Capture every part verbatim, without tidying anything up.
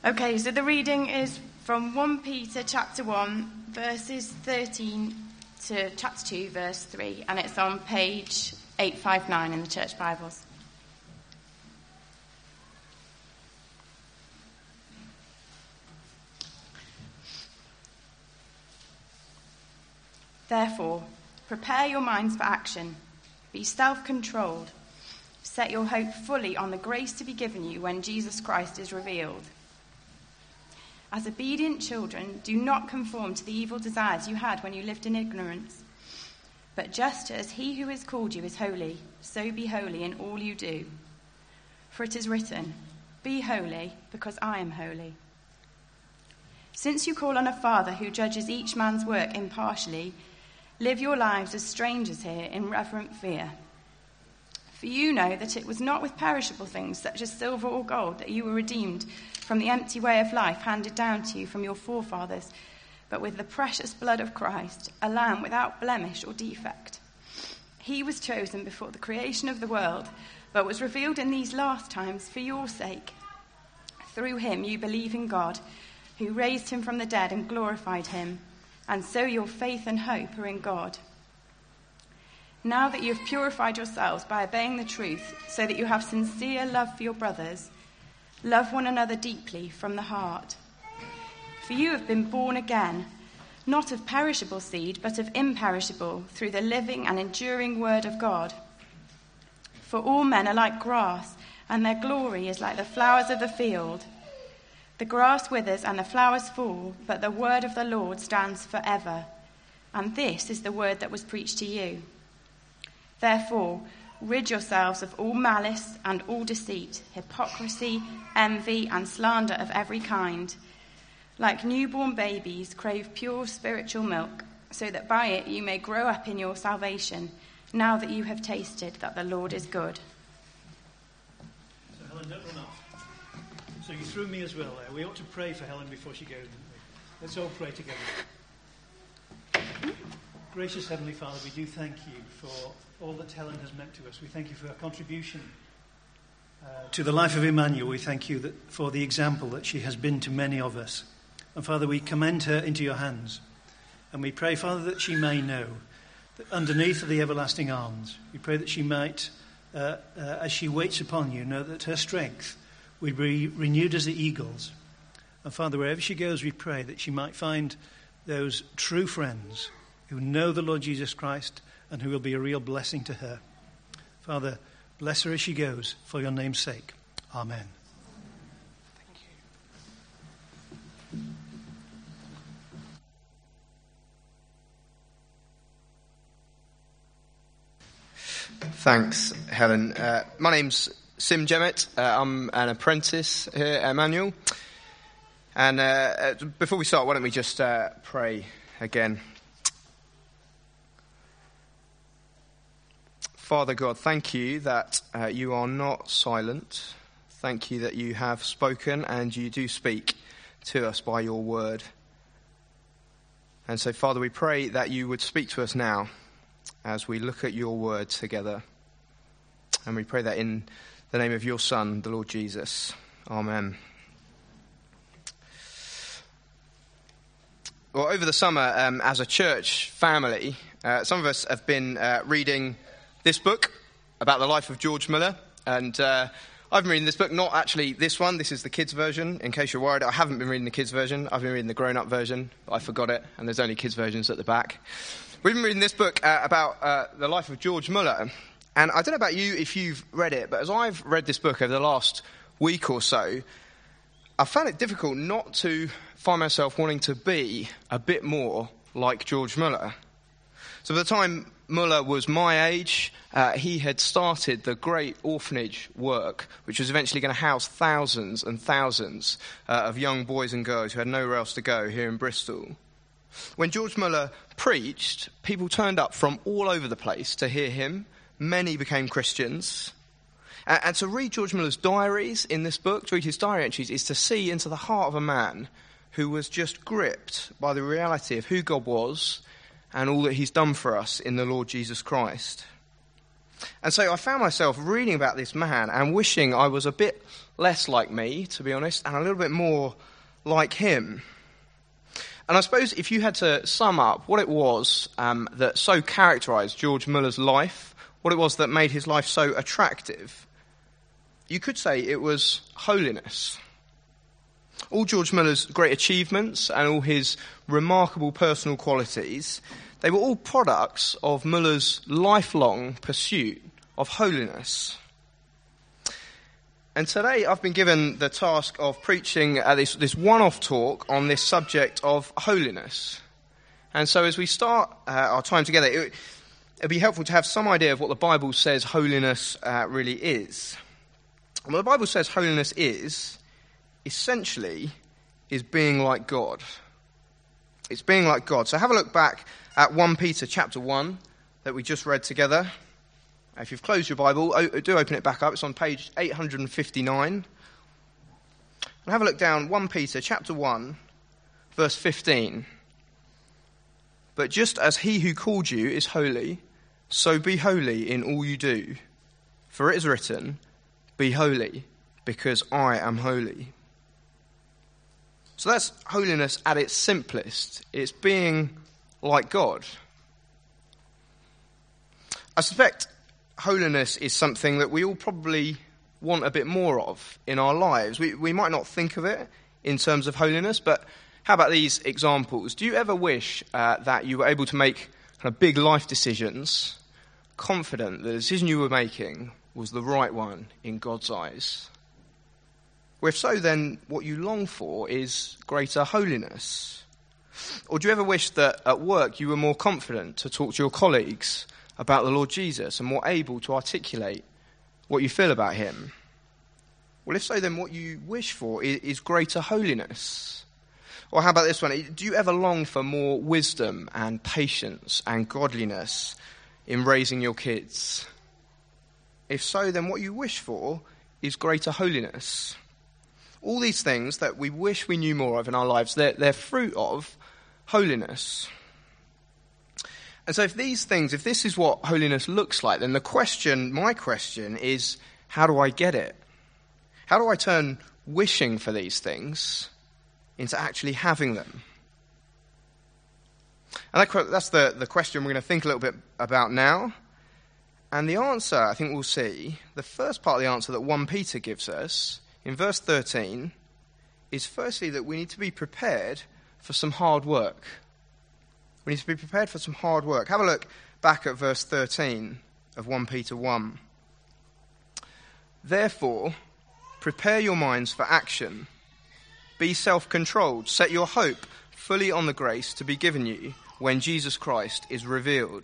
Okay, so the reading is from First Peter chapter one, verses thirteen to chapter two, verse three, and it's on page eight fifty-nine in the Church Bibles. Therefore, prepare your minds for action. Be self-controlled. Set your hope fully on the grace to be given you when Jesus Christ is revealed. As obedient children, do not conform to the evil desires you had when you lived in ignorance. But just as he who has called you is holy, so be holy in all you do. For it is written, "Be holy, because I am holy." Since you call on a Father who judges each man's work impartially, live your lives as strangers here in reverent fear. For you know that it was not with perishable things such as silver or gold that you were redeemed from the empty way of life handed down to you from your forefathers, but with the precious blood of Christ, a lamb without blemish or defect. He was chosen before the creation of the world, but was revealed in these last times for your sake. Through him you believe in God, who raised him from the dead and glorified him, and so your faith and hope are in God. Now that you have purified yourselves by obeying the truth, so that you have sincere love for your brothers, love one another deeply from the heart. For you have been born again, not of perishable seed, but of imperishable, through the living and enduring word of God. For all men are like grass, and their glory is like the flowers of the field. The grass withers and the flowers fall, but the word of the Lord stands forever. And this is the word that was preached to you. Therefore, rid yourselves of all malice and all deceit, hypocrisy, envy, and slander of every kind. Like newborn babies, crave pure spiritual milk, so that by it you may grow up in your salvation, now that you have tasted that the Lord is good. So Helen, don't run off. So you threw me as well there. We ought to pray for Helen before she goes, didn't we? Let's all pray together. Gracious Heavenly Father, we do thank you for all that Helen has meant to us. We thank you for her contribution uh, to the life of Emmanuel. We thank you that for the example that she has been to many of us. And Father, we commend her into your hands. And we pray, Father, that she may know that underneath are the everlasting arms. We pray that she might, uh, uh, as she waits upon you, know that her strength will be renewed as the eagles. And Father, wherever she goes, we pray that she might find those true friends who know the Lord Jesus Christ and who will be a real blessing to her. Father, bless her as she goes, for your name's sake. Amen. Thank you. Thanks, Helen. Uh, my name's Sim Jemmett. Uh, I'm an apprentice here at Emmanuel. And uh, before we start, why don't we just uh, pray again. Father God, thank you that uh, you are not silent. Thank you that you have spoken and you do speak to us by your word. And so, Father, we pray that you would speak to us now as we look at your word together. And we pray that in the name of your Son, the Lord Jesus. Amen. Well, over the summer, um, as a church family, uh, some of us have been uh, reading this book about the life of George Muller, and uh, I've been reading this book, not actually this one, this is the kids' version, in case you're worried. I haven't been reading the kids' version, I've been reading the grown-up version, but I forgot it, and there's only kids' versions at the back. We've been reading this book uh, about uh, the life of George Muller, and I don't know about you if you've read it, but as I've read this book over the last week or so, I found it difficult not to find myself wanting to be a bit more like George Muller. So by the time Muller was my age, uh, he had started the great orphanage work, which was eventually going to house thousands and thousands uh, of young boys and girls who had nowhere else to go here in Bristol. When George Muller preached, people turned up from all over the place to hear him. Many became Christians. Uh, and to read George Muller's diaries in this book, to read his diary entries, is to see into the heart of a man who was just gripped by the reality of who God was and all that he's done for us in the Lord Jesus Christ. And so I found myself reading about this man and wishing I was a bit less like me, to be honest, and a little bit more like him. And I suppose if you had to sum up what it was um, that so characterised George Muller's life, what it was that made his life so attractive, you could say it was holiness. All George Muller's great achievements and all his remarkable personal qualities, they were all products of Muller's lifelong pursuit of holiness. And today I've been given the task of preaching uh, this, this one-off talk on this subject of holiness. And so as we start uh, our time together, it would be helpful to have some idea of what the Bible says holiness uh, really is. And what the Bible says holiness is, essentially, is being like God. It's being like God. So have a look back at First Peter chapter one that we just read together. If you've closed your Bible, do open it back up. It's on page eight hundred fifty-nine. And have a look down, First Peter chapter one, verse fifteen. But just as he who called you is holy, so be holy in all you do. For it is written, be holy, because I am holy. So that's holiness at its simplest. It's being like God. I suspect holiness is something that we all probably want a bit more of in our lives. We, we might not think of it in terms of holiness, but how about these examples? Do you ever wish uh, that you were able to make kind of big life decisions, confident that the decision you were making was the right one in God's eyes? Well, if so, then what you long for is greater holiness. Or do you ever wish that at work you were more confident to talk to your colleagues about the Lord Jesus and more able to articulate what you feel about him? Well, if so, then what you wish for is, is greater holiness. Or how about this one? Do you ever long for more wisdom and patience and godliness in raising your kids? If so, then what you wish for is greater holiness. All these things that we wish we knew more of in our lives, they're, they're fruit of holiness. And so if these things, if this is what holiness looks like, then the question, my question is, how do I get it? How do I turn wishing for these things into actually having them? And that, that's the, the question we're going to think a little bit about now. And the answer, I think we'll see, the first part of the answer that First Peter gives us, in verse thirteen, is firstly that we need to be prepared for some hard work. We need to be prepared for some hard work. Have a look back at verse thirteen of First Peter one. Therefore, prepare your minds for action. Be self-controlled. Set your hope fully on the grace to be given you when Jesus Christ is revealed.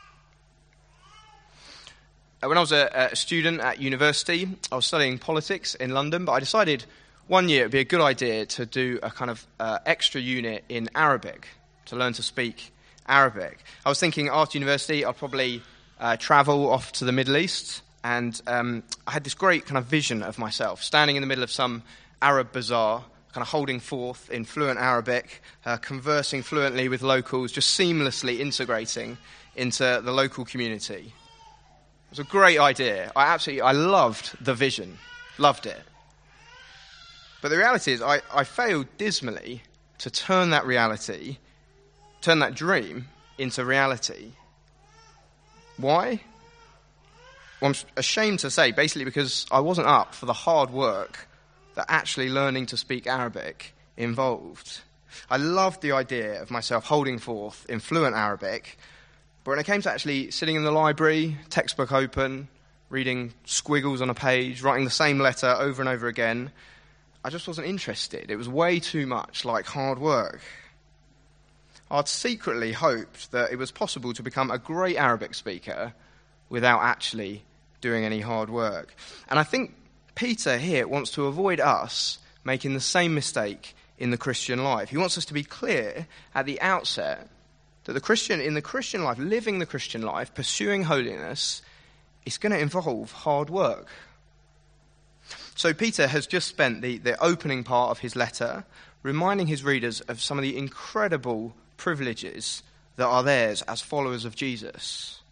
When I was a, a student at university, I was studying politics in London, but I decided one year it would be a good idea to do a kind of uh, extra unit in Arabic, to learn to speak Arabic. I was thinking after university I'd probably uh, travel off to the Middle East, and um, I had this great kind of vision of myself standing in the middle of some Arab bazaar, kind of holding forth in fluent Arabic, uh, conversing fluently with locals, just seamlessly integrating into the local community. It was a great idea. I absolutely, I loved the vision, loved it. But the reality is I, I failed dismally to turn that reality, turn that dream into reality. Why? Well, I'm ashamed to say, basically because I wasn't up for the hard work that actually learning to speak Arabic involved. I loved the idea of myself holding forth in fluent Arabic, but when it came to actually sitting in the library, textbook open, reading squiggles on a page, writing the same letter over and over again, I just wasn't interested. It was way too much like hard work. I'd secretly hoped that it was possible to become a great Arabic speaker without actually doing any hard work. And I think Peter here wants to avoid us making the same mistake in the Christian life. He wants us to be clear at the outset that the Christian, in the Christian life, living the Christian life, pursuing holiness, is going to involve hard work. So Peter has just spent the, the opening part of his letter reminding his readers of some of the incredible privileges that are theirs as followers of Jesus.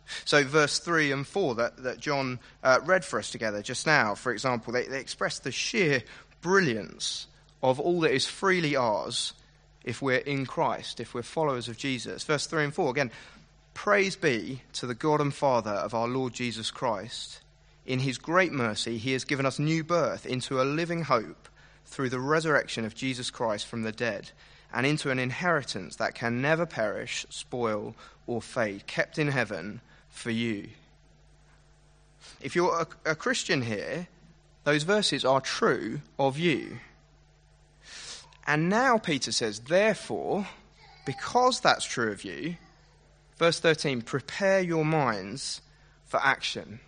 So verse three and four that, that John uh, read for us together just now, for example, they, they express the sheer brilliance of all that is freely ours if we're in Christ, if we're followers of Jesus. Verse three and four, again, praise be to the God and Father of our Lord Jesus Christ. In his great mercy, he has given us new birth into a living hope through the resurrection of Jesus Christ from the dead, and into an inheritance that can never perish, spoil, or fade, kept in heaven for you. If you're a, a Christian here, those verses are true of you. And now Peter says, therefore, because that's true of you, verse thirteen, prepare your minds for action.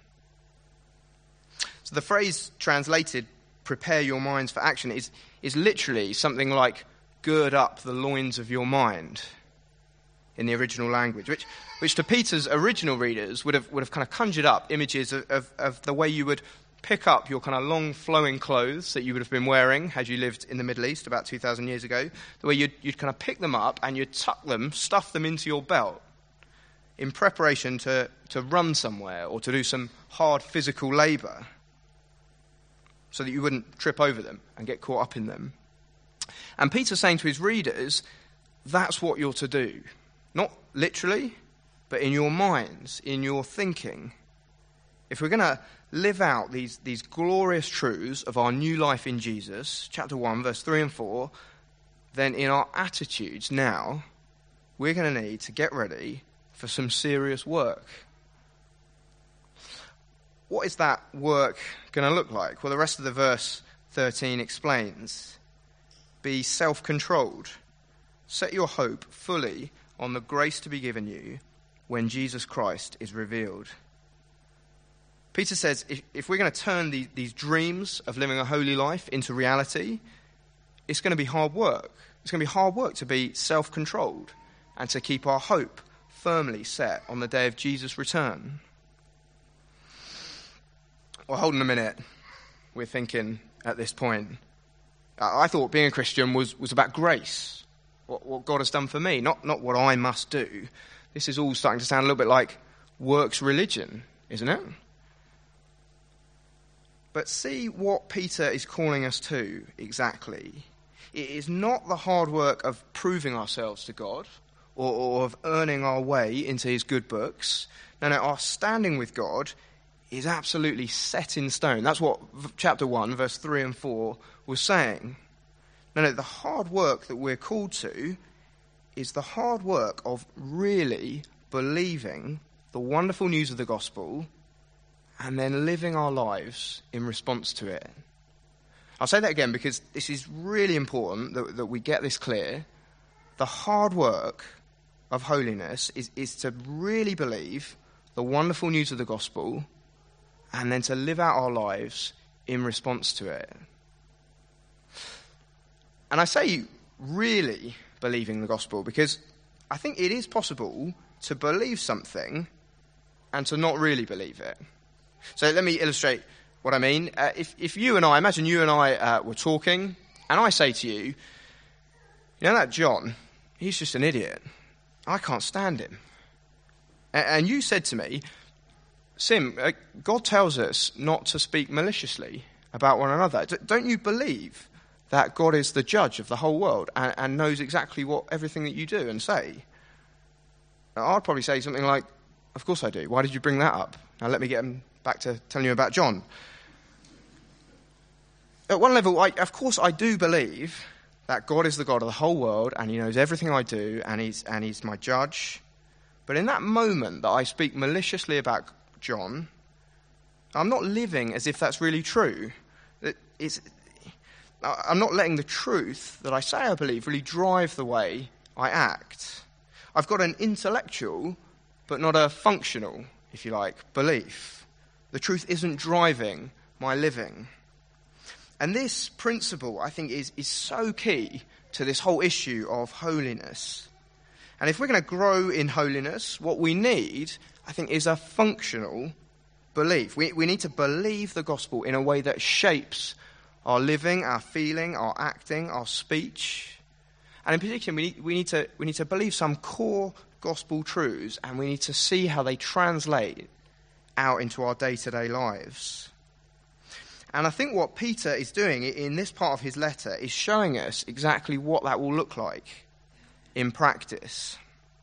So the phrase translated, prepare your minds for action, is, is literally something like gird up the loins of your mind in the original language, which which to Peter's original readers would have would have kind of conjured up images of, of, of the way you would pick up your kind of long flowing clothes that you would have been wearing had you lived in the Middle East about two thousand years ago, the way you'd, you'd kind of pick them up and you'd tuck them, stuff them into your belt in preparation to, to run somewhere or to do some hard physical labour so that you wouldn't trip over them and get caught up in them. And Peter's saying to his readers, that's what you're to do. Not literally, but in your minds, in your thinking. If we're going to live out these, these glorious truths of our new life in Jesus, chapter one, verse three and four, then in our attitudes now, we're going to need to get ready for some serious work. What is that work going to look like? Well, the rest of the verse thirteen explains. Be self-controlled. Set your hope fully on the grace to be given you when Jesus Christ is revealed. Peter says if, if we're going to turn the, these dreams of living a holy life into reality, it's going to be hard work. It's going to be hard work to be self-controlled and to keep our hope firmly set on the day of Jesus' return. Well, hold on a minute. We're thinking at this point. I thought being a Christian was, was about grace, what, what God has done for me, not, not what I must do. This is all starting to sound a little bit like works religion, isn't it? But see what Peter is calling us to exactly. It is not the hard work of proving ourselves to God or, or of earning our way into his good books. No, no, our standing with God is absolutely set in stone. That's what chapter one, verse three and four was saying. No, no, the hard work that we're called to is the hard work of really believing the wonderful news of the gospel and then living our lives in response to it. I'll say that again because this is really important that, that we get this clear. The hard work of holiness is, is to really believe the wonderful news of the gospel and then to live out our lives in response to it. And I say really believing the gospel because I think it is possible to believe something and to not really believe it. So let me illustrate what I mean. Uh, if, if you and I, imagine you and I uh, were talking, and I say to you, you know that John, he's just an idiot. I can't stand him. And, and you said to me, Sim, uh, God tells us not to speak maliciously about one another. D- don't you believe that God is the judge of the whole world and, and knows exactly what everything that you do and say? Now, I'd probably say something like, of course I do. Why did you bring that up? Now let me get back to telling you about John. At one level, I, of course I do believe that God is the God of the whole world and he knows everything I do and he's, and he's my judge. But in that moment that I speak maliciously about John, I'm not living as if that's really true. It's, I'm not letting the truth that I say I believe really drive the way I act. I've got an intellectual, but not a functional, if you like, belief. The truth isn't driving my living. And this principle, I think, is, is so key to this whole issue of holiness. And if we're going to grow in holiness, what we need, I think, is a functional belief. We, we need to believe the gospel in a way that shapes our living, our feeling, our acting, our speech. And in particular, we need, we need to we need to believe some core gospel truths and we need to see how they translate out into our day-to-day lives. And I think what Peter is doing in this part of his letter is showing us exactly what that will look like in practice.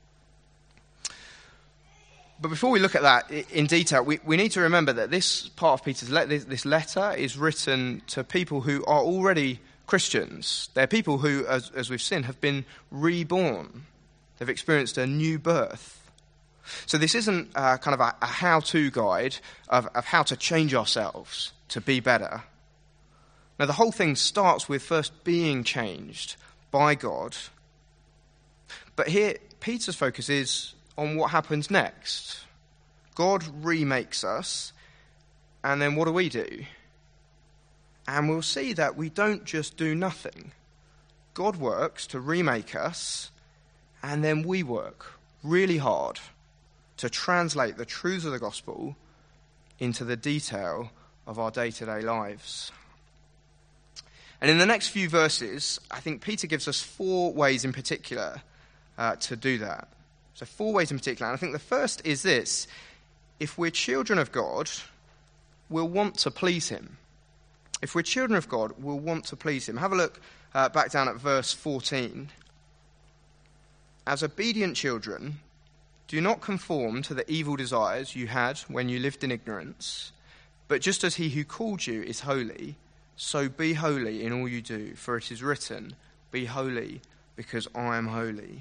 But before we look at that in detail, we, we need to remember that this part of Peter's letter, this, this letter is written to people who are already Christians. They're people who, as, as we've seen, have been reborn. They've experienced a new birth. So this isn't uh, kind of a, a how-to guide of, of how to change ourselves to be better. Now, the whole thing starts with first being changed by God. But here, Peter's focus is on what happens next. God remakes us, and then what do we do? And we'll see that we don't just do nothing. God works to remake us, and then we work really hard to translate the truths of the gospel into the detail of our day-to-day lives. And in the next few verses, I think Peter gives us four ways in particular uh, to do that. So four ways in particular. And I think the first is this: if we're children of God, we'll want to please him. If we're children of God, we'll want to please him. Have a look uh, back down at verse fourteen. As obedient children, do not conform to the evil desires you had when you lived in ignorance, but just as he who called you is holy, so be holy in all you do, for it is written, be holy because I am holy.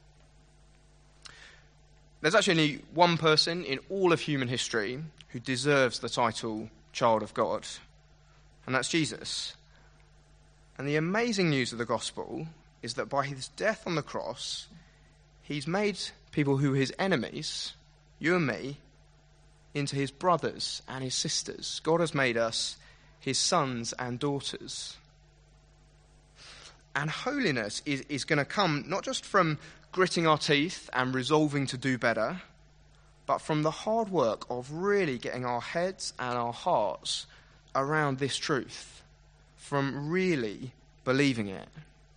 There's actually only one person in all of human history who deserves the title child of God, and that's Jesus. And the amazing news of the gospel is that by his death on the cross, he's made people who are his enemies, you and me, into his brothers and his sisters. God has made us his sons and daughters. And holiness is, is going to come not just from gritting our teeth and resolving to do better, but from the hard work of really getting our heads and our hearts around this truth, from really believing it.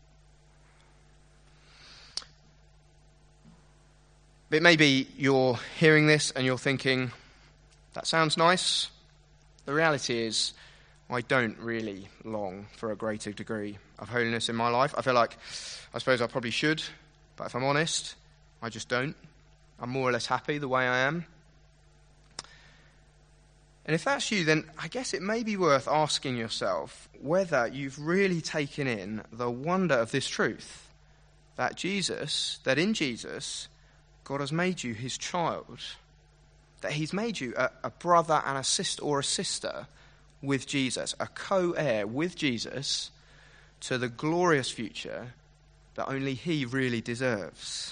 But maybe you're hearing this and you're thinking, that sounds nice. The reality is, I don't really long for a greater degree of holiness in my life. I feel like, I suppose I probably should, but if I'm honest, I just don't. I'm more or less happy the way I am. And if that's you, then I guess it may be worth asking yourself whether you've really taken in the wonder of this truth, that Jesus, that in Jesus, God has made you his child, that he's made you a, a brother and a sister or a sister with Jesus, a co-heir with Jesus to the glorious future that only he really deserves.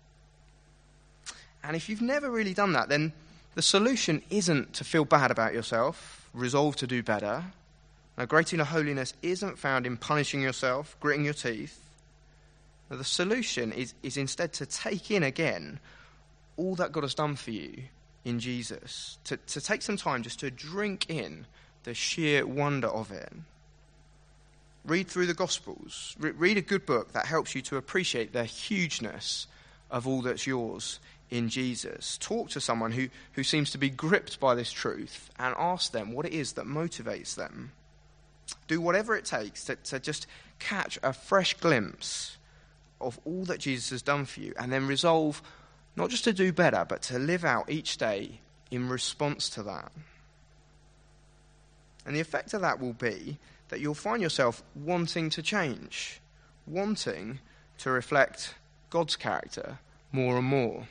And if you've never really done that, then the solution isn't to feel bad about yourself, resolve to do better. Now, greater holiness isn't found in punishing yourself, gritting your teeth. Now, the solution is, is instead to take in again all that God has done for you in Jesus, to, to take some time just to drink in the sheer wonder of it. Read through the Gospels. Re- read a good book that helps you to appreciate the hugeness of all that's yours in Jesus. Talk to someone who, who seems to be gripped by this truth and ask them what it is that motivates them. Do whatever it takes to, to just catch a fresh glimpse of all that Jesus has done for you, and then resolve not just to do better, but to live out each day in response to that. And the effect of that will be that you'll find yourself wanting to change, wanting to reflect God's character more and more.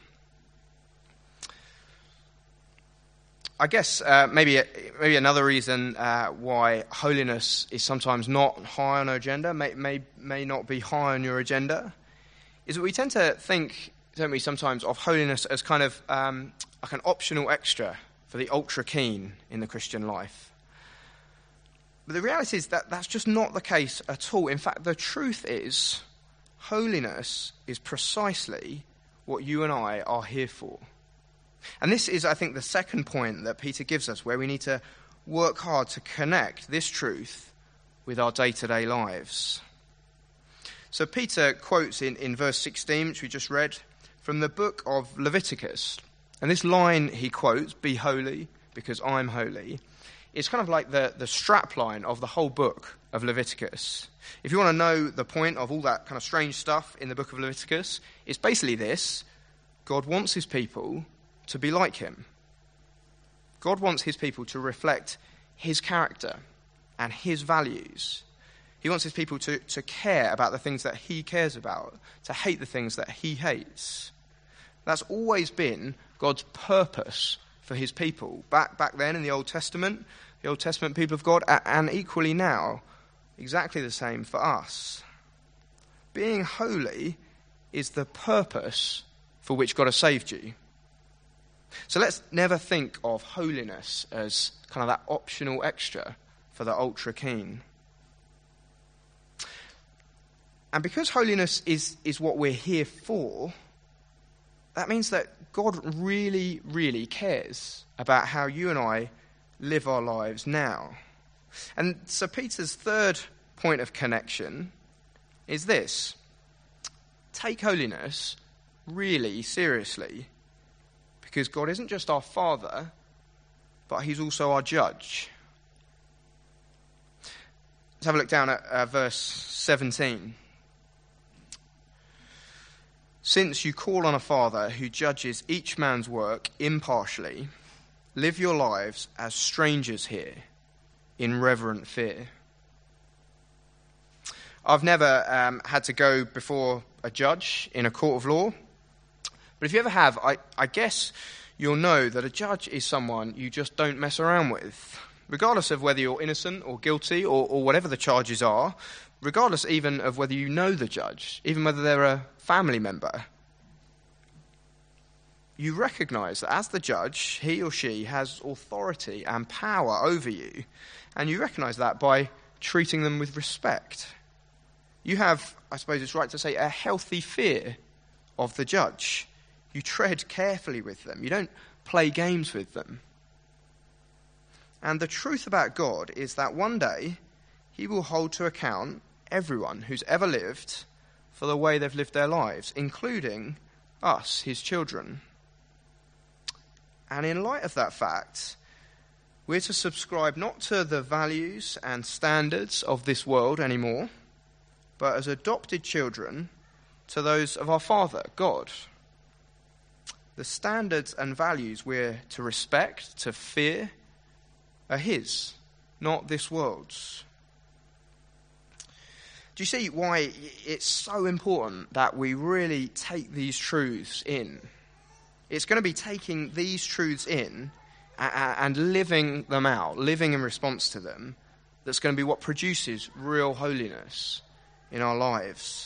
I guess uh, maybe maybe another reason uh, why holiness is sometimes not high on our agenda, may, may may not be high on your agenda, is that we tend to think, don't we, sometimes of holiness as kind of um, like an optional extra for the ultra keen in the Christian life. But the reality is that that's just not the case at all. In fact, the truth is, holiness is precisely what you and I are here for. And this is, I think, the second point that Peter gives us, where we need to work hard to connect this truth with our day-to-day lives. So Peter quotes in, in verse sixteen, which we just read, from the book of Leviticus. And this line he quotes, "Be holy because I'm holy," is kind of like the, the strap line of the whole book of Leviticus. If you want to know the point of all that kind of strange stuff in the book of Leviticus, it's basically this: God wants his people to be like him. God wants his people to reflect his character and his values. He wants his people to, to care about the things that he cares about, to hate the things that he hates. That's always been God's purpose for his people. Back back then in the Old Testament, the Old Testament people of God, and equally now, exactly the same for us. Being holy is the purpose for which God has saved you. So let's never think of holiness as kind of that optional extra for the ultra keen. And because holiness is, is what we're here for, that means that God really, really cares about how you and I live our lives now. And so Peter's third point of connection is this: take holiness really seriously, because God isn't just our Father, but he's also our judge. Let's have a look down at uh, verse seventeen. "Since you call on a Father who judges each man's work impartially, live your lives as strangers here in reverent fear." I've never um, had to go before a judge in a court of law, but if you ever have, I, I guess you'll know that a judge is someone you just don't mess around with, regardless of whether you're innocent or guilty or, or whatever the charges are, regardless even of whether you know the judge, even whether they're a family member. You recognise that as the judge, he or she has authority and power over you, and you recognise that by treating them with respect. You have, I suppose it's right to say, a healthy fear of the judge. You tread carefully with them. You don't play games with them. And the truth about God is that one day he will hold to account everyone who's ever lived for the way they've lived their lives, including us, his children. And in light of that fact, we're to subscribe not to the values and standards of this world anymore, but as adopted children to those of our Father, God. The standards and values we're to respect, to fear, are his, not this world's. Do you see why it's so important that we really take these truths in? It's going to be taking these truths in and living them out, living in response to them, that's going to be what produces real holiness in our lives.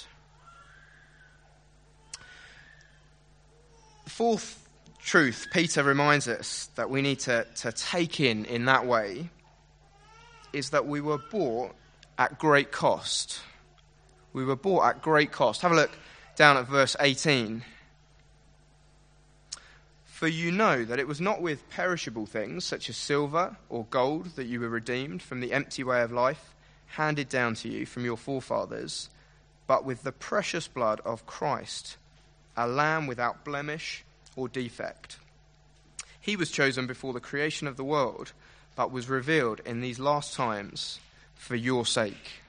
The fourth truth Peter reminds us that we need to, to take in in that way is that we were bought at great cost. We were bought at great cost. Have a look down at verse eighteen. "For you know that it was not with perishable things such as silver or gold that you were redeemed from the empty way of life handed down to you from your forefathers, but with the precious blood of Christ, a lamb without blemish or defect. He was chosen before the creation of the world, but was revealed in these last times for your sake."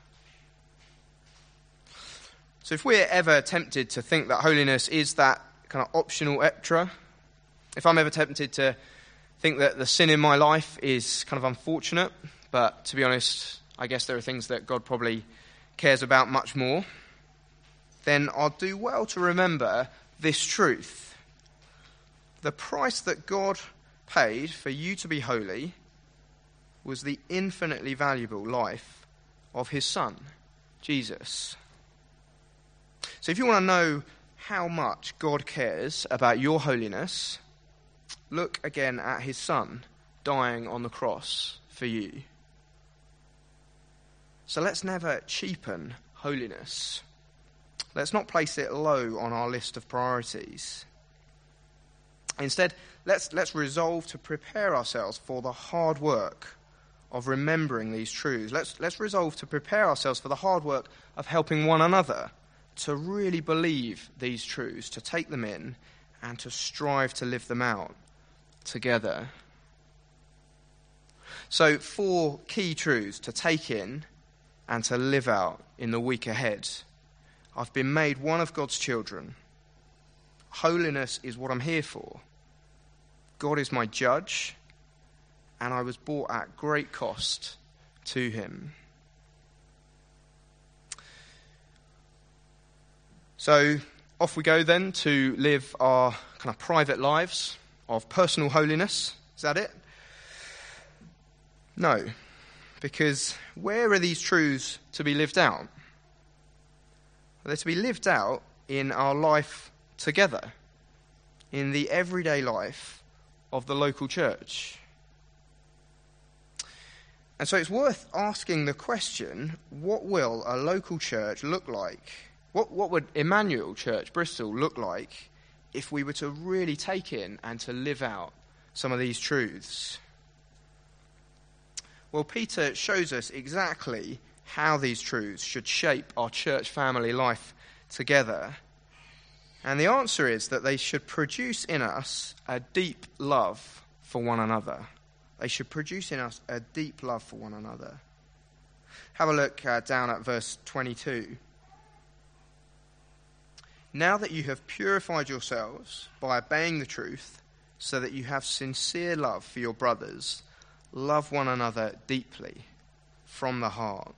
So if we're ever tempted to think that holiness is that kind of optional extra, if I'm ever tempted to think that the sin in my life is kind of unfortunate, but to be honest, I guess there are things that God probably cares about much more, then I'll do well to remember this truth. The price that God paid for you to be holy was the infinitely valuable life of his Son, Jesus. So if you want to know how much God cares about your holiness, look again at his Son dying on the cross for you. So let's never cheapen holiness. Let's not place it low on our list of priorities. Instead, let's, let's resolve to prepare ourselves for the hard work of remembering these truths. Let's, let's resolve to prepare ourselves for the hard work of helping one another to really believe these truths, to take them in, and to strive to live them out together. So, four key truths to take in and to live out in the week ahead. I've been made one of God's children. Holiness is what I'm here for. God is my judge, and I was bought at great cost to him. So off we go then to live our kind of private lives of personal holiness. Is that it? No, because where are these truths to be lived out? They're to be lived out in our life together, in the everyday life of the local church. And so it's worth asking the question, what will a local church look like? What, what would Emmanuel Church Bristol look like if we were to really take in and to live out some of these truths? Well, Peter shows us exactly how these truths should shape our church family life together. And the answer is that they should produce in us a deep love for one another. They should produce in us a deep love for one another. Have a look uh, down at verse twenty-two. Now that you have purified yourselves by obeying the truth, so that you have sincere love for your brothers, love one another deeply from the heart.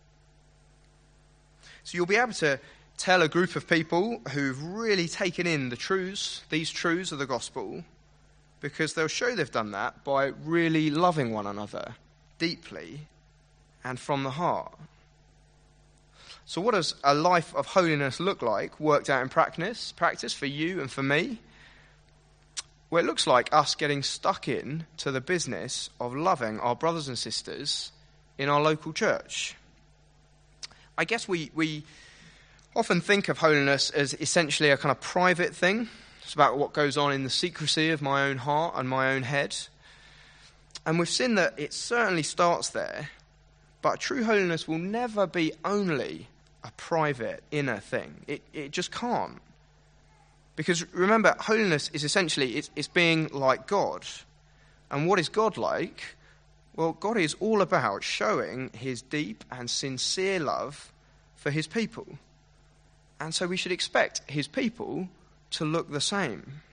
So you'll be able to tell a group of people who've really taken in the truths, these truths of the gospel, because they'll show they've done that by really loving one another deeply and from the heart. So what does a life of holiness look like, worked out in practice, practice for you and for me? Well, it looks like us getting stuck in to the business of loving our brothers and sisters in our local church. I guess we, we often think of holiness as essentially a kind of private thing. It's about what goes on in the secrecy of my own heart and my own head. And we've seen that it certainly starts there, but true holiness will never be only a private, inner thing. It, it just can't. Because remember, holiness is essentially, it's, it's being like God. And what is God like? Well, God is all about showing his deep and sincere love for his people. And so we should expect his people to look the same.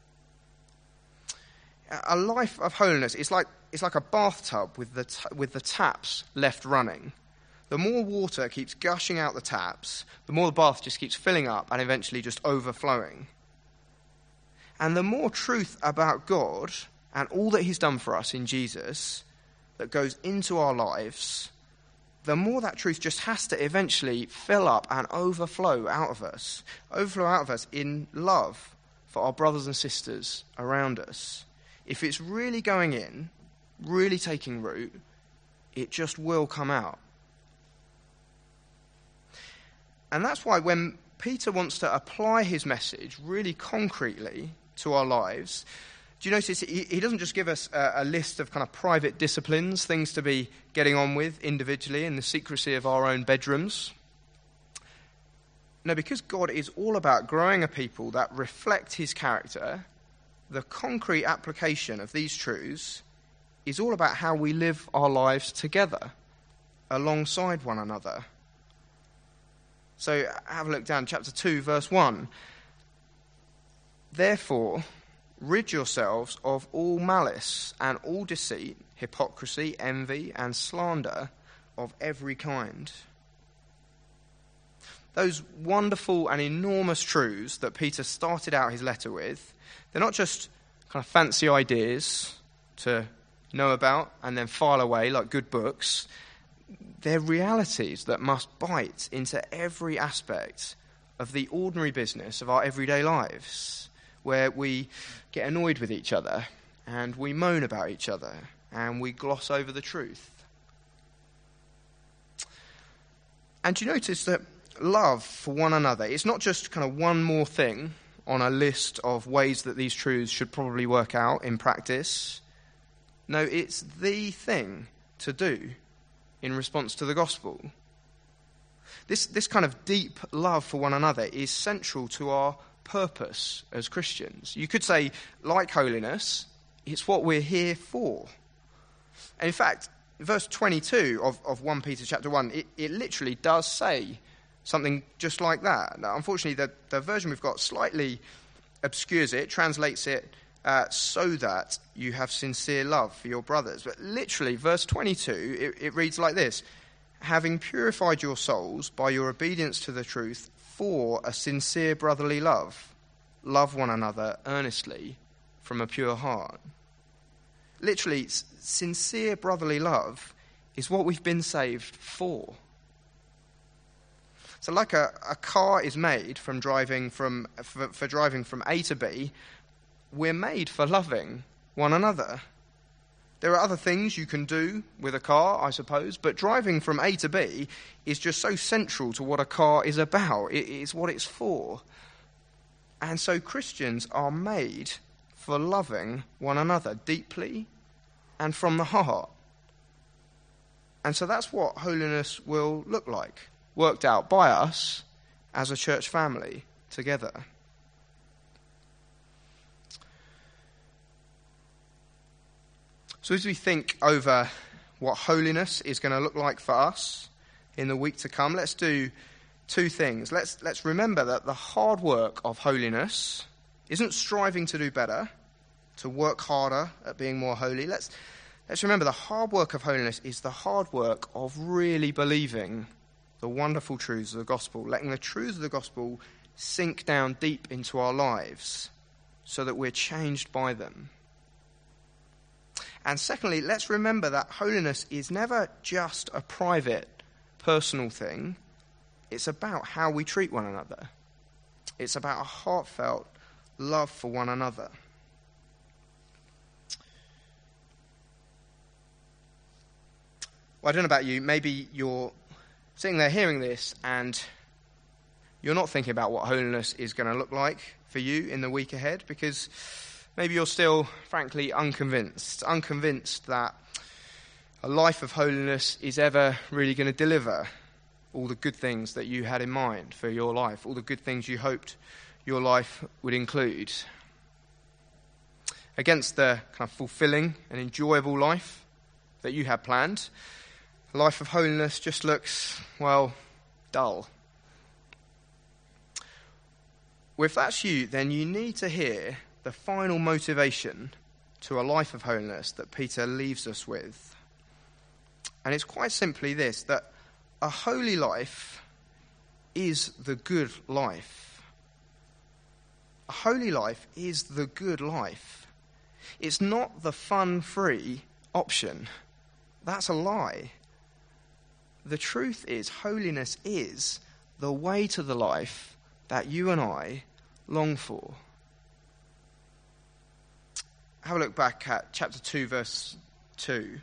A life of holiness is like, it's like a bathtub with the, t- with the taps left running. The more water keeps gushing out the taps, the more the bath just keeps filling up and eventually just overflowing. And the more truth about God and all that he's done for us in Jesus that goes into our lives, the more that truth just has to eventually fill up and overflow out of us, overflow out of us in love for our brothers and sisters around us. If it's really going in, really taking root, it just will come out. And that's why when Peter wants to apply his message really concretely to our lives, do you notice he, he doesn't just give us a, a list of kind of private disciplines, things to be getting on with individually in the secrecy of our own bedrooms. No, because God is all about growing a people that reflect his character, the concrete application of these truths is all about how we live our lives together, alongside one another. So have a look down, chapter two, verse one. Therefore, rid yourselves of all malice and all deceit, hypocrisy, envy, and slander of every kind. Those wonderful and enormous truths that Peter started out his letter with, they're not just kind of fancy ideas to know about and then file away like good books. They're realities that must bite into every aspect of the ordinary business of our everyday lives, where we get annoyed with each other and we moan about each other and we gloss over the truth. And you notice that love for one another, it's not just kind of one more thing on a list of ways that these truths should probably work out in practice. No, it's the thing to do in response to the gospel. This, this kind of deep love for one another is central to our purpose as Christians. You could say, like holiness, it's what we're here for. And in fact, verse twenty-two of, of First Peter chapter one, it, it literally does say something just like that. Now, unfortunately, the, the version we've got slightly obscures it, translates it uh, so that you have sincere love for your brothers. But literally, verse twenty-two, it, it reads like this: having purified your souls by your obedience to the truth for a sincere brotherly love, love one another earnestly from a pure heart. Literally, sincere brotherly love is what we've been saved for. So like a, a car is made from driving from for, for driving from A to B, we're made for loving one another. There are other things you can do with a car, I suppose, but driving from A to B is just so central to what a car is about. It is what it's for. And so Christians are made for loving one another deeply and from the heart. And so that's what holiness will look like, worked out by us as a church family together. So as we think over what holiness is going to look like for us in the week to come, let's do two things. Let's let's remember that the hard work of holiness isn't striving to do better, to work harder at being more holy. Let's let's remember the hard work of holiness is the hard work of really believing the wonderful truths of the gospel, letting the truths of the gospel sink down deep into our lives so that we're changed by them. And secondly, let's remember that holiness is never just a private, personal thing. It's about how we treat one another. It's about a heartfelt love for one another. Well, I don't know about you, maybe you're sitting there hearing this and you're not thinking about what holiness is going to look like for you in the week ahead, because maybe you're still, frankly, unconvinced, unconvinced that a life of holiness is ever really going to deliver all the good things that you had in mind for your life, all the good things you hoped your life would include. Against the kind of fulfilling and enjoyable life that you had planned, a life of holiness just looks, well, dull. Well, if that's you, then you need to hear the final motivation to a life of holiness that Peter leaves us with. And it's quite simply this, that a holy life is the good life. A holy life is the good life. It's not the fun-free option. That's a lie. The truth is, holiness is the way to the life that you and I long for. Have a look back at chapter two, verse two.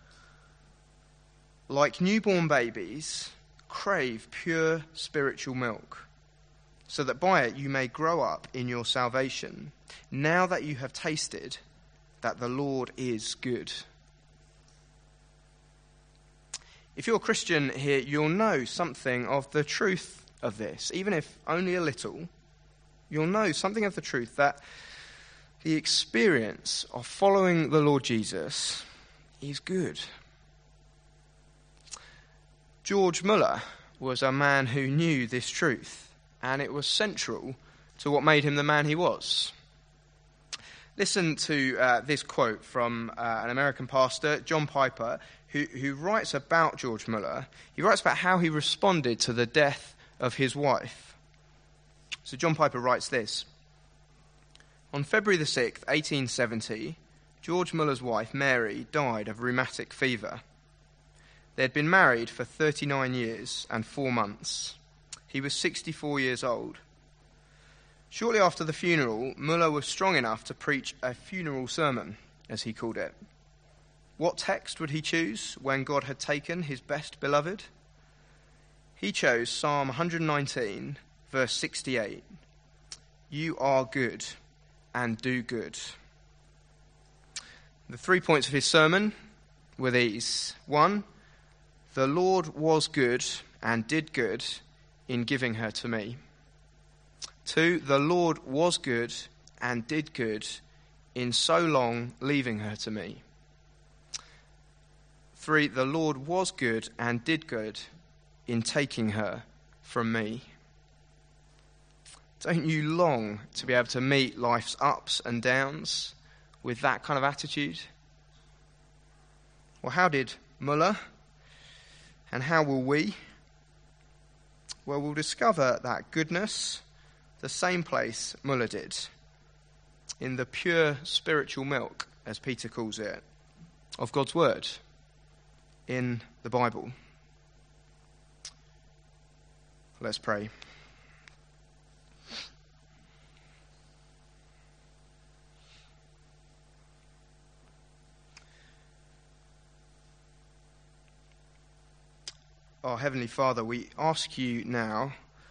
Like newborn babies, crave pure spiritual milk, so that by it you may grow up in your salvation, now that you have tasted that the Lord is good. If you're a Christian here, you'll know something of the truth of this, even if only a little. You'll know something of the truth that the experience of following the Lord Jesus is good. George Muller was a man who knew this truth, and it was central to what made him the man he was. Listen to uh, this quote from uh, an American pastor, John Piper, who, who writes about George Muller. He writes about how he responded to the death of his wife. So John Piper writes this: on February the sixth, eighteen seventy, George Muller's wife, Mary, died of rheumatic fever. They had been married for thirty-nine years and four months. He was sixty-four years old. Shortly after the funeral, Muller was strong enough to preach a funeral sermon, as he called it. What text would he choose when God had taken his best beloved? He chose Psalm one nineteen, verse sixty-eight. You are good and do good. The three points of his sermon were these. One, the Lord was good and did good in giving her to me. Two, the Lord was good and did good in so long leaving her to me. Three, the Lord was good and did good in taking her from me. Don't you long to be able to meet life's ups and downs with that kind of attitude? Well, how did Muller? And how will we? Well, we'll discover that goodness the same place Muller did, in the pure spiritual milk, as Peter calls it, of God's word in the Bible. Let's pray. Our Heavenly Father, we ask you now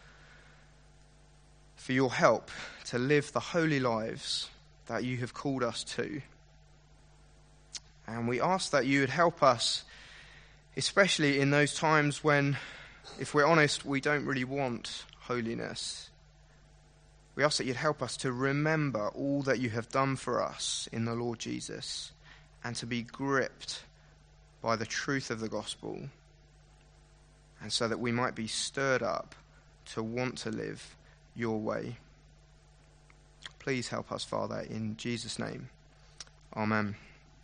for your help to live the holy lives that you have called us to. And we ask that you would help us, especially in those times when, if we're honest, we don't really want holiness. We ask that you'd help us to remember all that you have done for us in the Lord Jesus and to be gripped by the truth of the gospel, and so that we might be stirred up to want to live your way. Please help us, Father, in Jesus' name. Amen.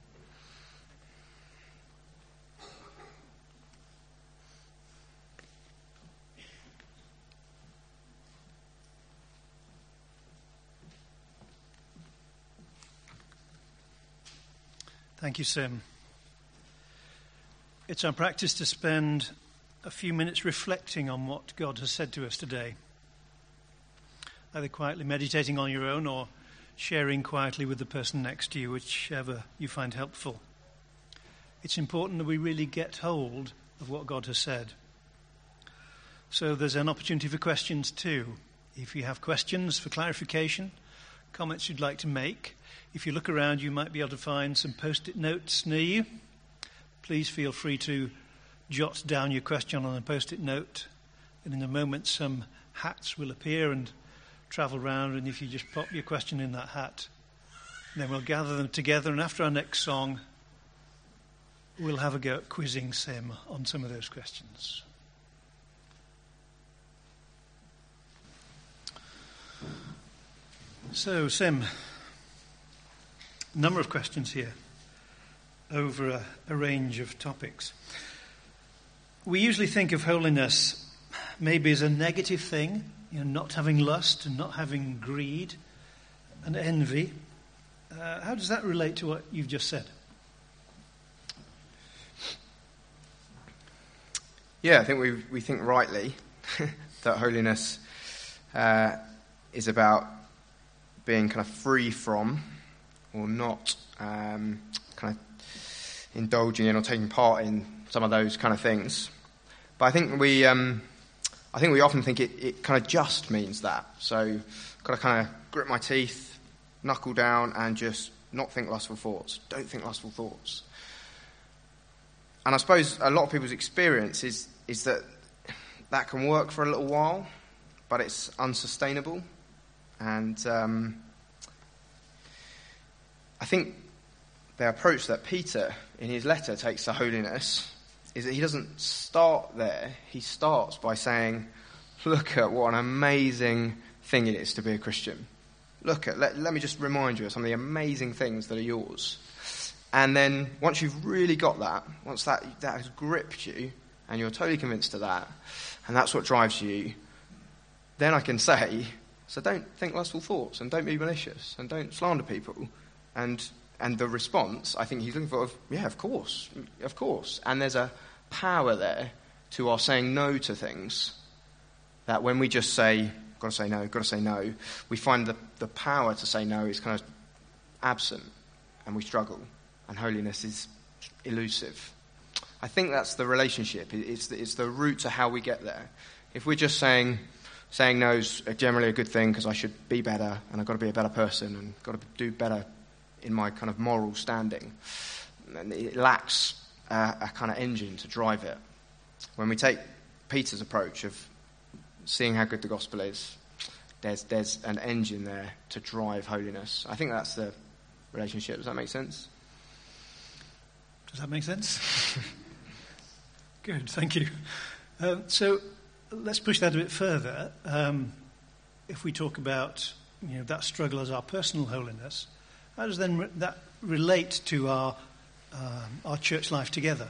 Thank you, Sim. It's our practice to spend a few minutes reflecting on what God has said to us today, either quietly meditating on your own or sharing quietly with the person next to you, whichever you find helpful. It's important that we really get hold of what God has said. So there's an opportunity for questions too. If you have questions for clarification, comments you'd like to make, if you look around, you might be able to find some post-it notes near you. Please feel free to jot down your question on a post-it note, and in a moment some hats will appear and travel round, and if you just pop your question in that hat, then we'll gather them together, and after our next song we'll have a go at quizzing Sim on some of those questions. So, Sim, a number of questions here over a, a range of topics. We usually think of holiness maybe as a negative thing, you know, not having lust and not having greed and envy. Uh, how does that relate to what you've just said? Yeah, I think we we think rightly that holiness uh, is about being kind of free from, or not um, kind of indulging in or taking part in some of those kind of things. But I think we, um, I think we often think it, it kind of just means that. So, got to kind of grit my teeth, knuckle down, and just not think lustful thoughts. Don't think lustful thoughts. And I suppose a lot of people's experience is is that that can work for a little while, but it's unsustainable. And um, I think the approach that Peter, in his letter, takes to holiness is that he doesn't start there. He starts by saying, look at what an amazing thing it is to be a Christian. Look at, let, let me just remind you of some of the amazing things that are yours. And then once you've really got that, once that, that has gripped you, and you're totally convinced of that, and that's what drives you, then I can say, so don't think lustful thoughts, and don't be malicious, and don't slander people. And and the response, I think he's looking for, yeah, of course, of course. And there's a power there to our saying no to things, that when we just say, got to say no, got to say no, we find the, the power to say no is kind of absent, and we struggle, and holiness is elusive. I think that's the relationship. It's the, it's the route to how we get there. If we're just saying, saying no is generally a good thing because I should be better, and I've got to be a better person, and got to do better in my kind of moral standing, and it lacks uh, a kind of engine to drive it. When we take Peter's approach of seeing how good the gospel is. There's there's an engine there to drive holiness. I think that's the relationship. Does that make sense? Does that make sense? Good, thank you. Um, so let's push that a bit further. Um, if we talk about you know that struggle as our personal holiness, how does then re- that relate to our um, our church life together?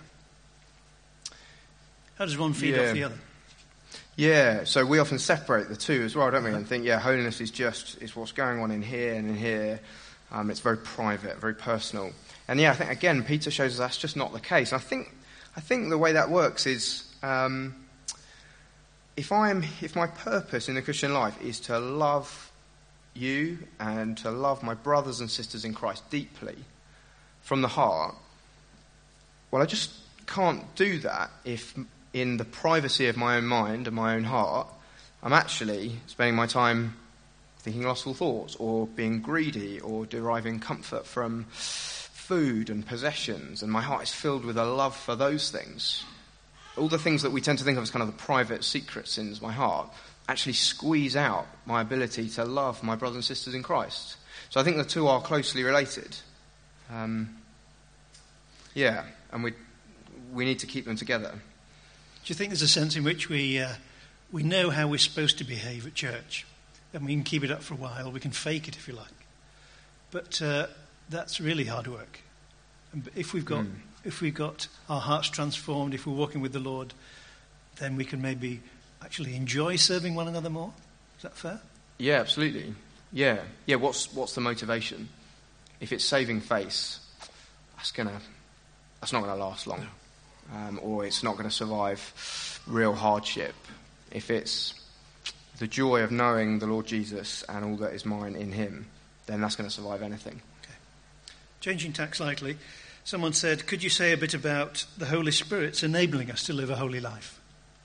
How does one feed yeah. off the other? Yeah, so we often separate the two as well, don't we? And think, yeah, holiness is just is what's going on in here and in here. Um, it's very private, very personal. And yeah, I think again, Peter shows us that's just not the case. And I think, I think the way that works is, um, if I'm, if my purpose in the Christian life is to love you and to love my brothers and sisters in Christ deeply, from the heart, well, I just can't do that if, in the privacy of my own mind and my own heart, I'm actually spending my time thinking lustful thoughts or being greedy or deriving comfort from food and possessions, and my heart is filled with a love for those things. All the things that we tend to think of as kind of the private secret sins of my heart actually squeeze out my ability to love my brothers and sisters in Christ. So I think the two are closely related. Um, yeah, and we we need to keep them together. Do you think there's a sense in which we uh, we know how we're supposed to behave at church, and we can keep it up for a while, we can fake it if you like, but uh, that's really hard work. And if we've got mm. if we've got our hearts transformed, if we're walking with the Lord, then we can maybe actually enjoy serving one another more. Is that fair? Yeah, absolutely. Yeah, yeah. What's what's the motivation? If it's saving face, that's gonna that's not gonna last long. No. Um, or it's not going to survive real hardship. If it's the joy of knowing the Lord Jesus and all that is mine in him, then that's going to survive anything. Okay. Changing tack slightly, someone said, could you say a bit about the Holy Spirit's enabling us to live a holy life?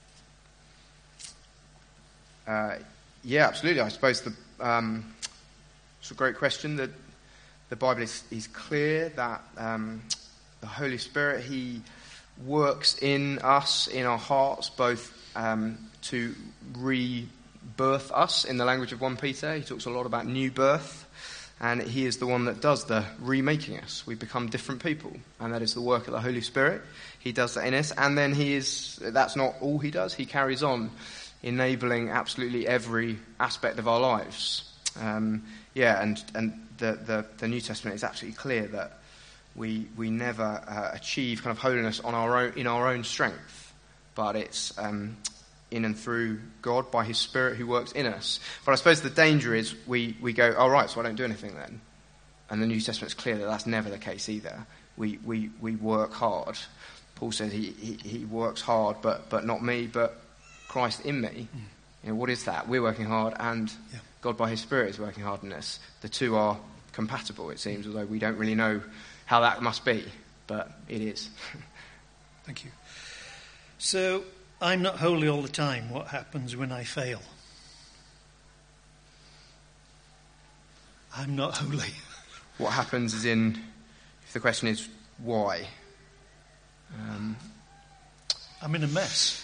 Uh, yeah, absolutely. I suppose the, um, it's a great question. The, the Bible is, is clear that um, the Holy Spirit, he works in us, in our hearts, both um, to rebirth us. In the language of First Peter, he talks a lot about new birth, and he is the one that does the remaking us. We become different people, and that is the work of the Holy Spirit. He does that in us, and then he is, that's not all he does, he carries on enabling absolutely every aspect of our lives. Um, yeah, and, and the, the, the New Testament is absolutely clear that We we never uh, achieve kind of holiness on our own in our own strength, but it's um, in and through God by His Spirit who works in us. But I suppose the danger is we, we go, oh right, so I don't do anything then. And the New Testament's clear that that's never the case either. We we, we work hard. Paul says he, he, he works hard, but but not me, but Christ in me. Mm. You know, what is that? We're working hard, and yeah. God by His Spirit is working hard in us. The two are compatible, it seems, although we don't really know how that must be, but it is. Thank you. So, I'm not holy all the time. What happens when I fail? I'm not holy. What happens is in, if the question is why? Um, I'm in a mess.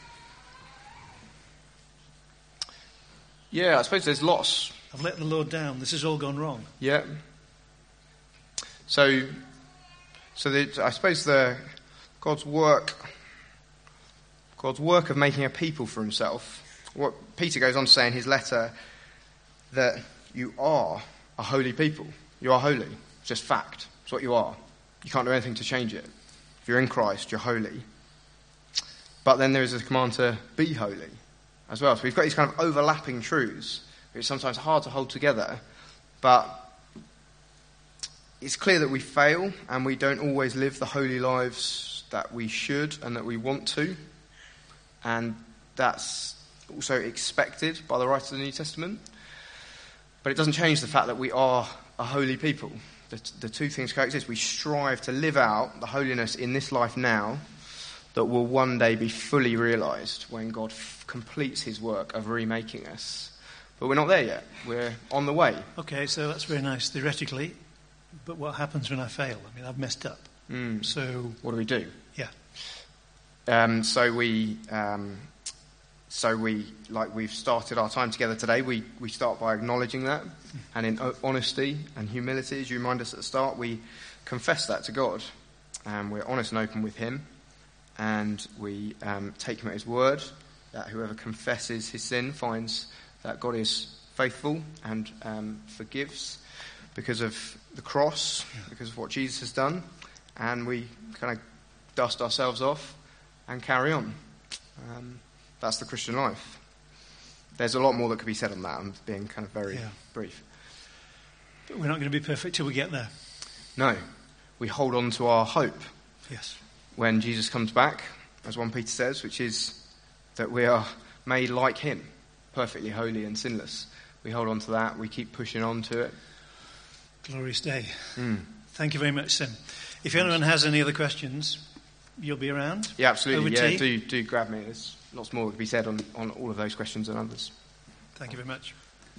Yeah, I suppose there's lots. I've let the Lord down. This has all gone wrong. Yeah. So, so the, I suppose the God's work, God's work of making a people for Himself. What Peter goes on to say in his letter, that you are a holy people. You are holy. It's just fact. It's what you are. You can't do anything to change it. If you're in Christ, you're holy. But then there is a command to be holy as well. So we've got these kind of overlapping truths, which are sometimes hard to hold together, but it's clear that we fail and we don't always live the holy lives that we should and that we want to. And that's also expected by the writer of the New Testament. But it doesn't change the fact that we are a holy people. The, the two things coexist. We strive to live out the holiness in this life now that will one day be fully realised when God f- completes his work of remaking us. But we're not there yet. We're on the way. Okay, so that's very nice theoretically. But what happens when I fail? I mean, I've messed up. Mm. So what do we do? Yeah. Um, so we um, So we, like we've started our time together today, we, we start by acknowledging that, and in honesty and humility, as you remind us at the start, we confess that to God, and we're honest and open with him, and we um, take him at his word, that whoever confesses his sin finds that God is faithful and um, forgives because of the cross, because of what Jesus has done, and we kind of dust ourselves off and carry on. Um, That's the Christian life. There's a lot more that could be said on that. I'm being kind of very yeah. brief. But we're not going to be perfect till we get there. No. We hold on to our hope. Yes. When Jesus comes back, as First Peter says, which is that we are made like him, perfectly holy and sinless. We hold on to that. We keep pushing on to it. Glorious day. Mm. Thank you very much, Sim. If anyone has any other questions, you'll be around? Yeah, absolutely. Over yeah, do, do grab me. There's lots more to be said on, on all of those questions and others. Thank you very much.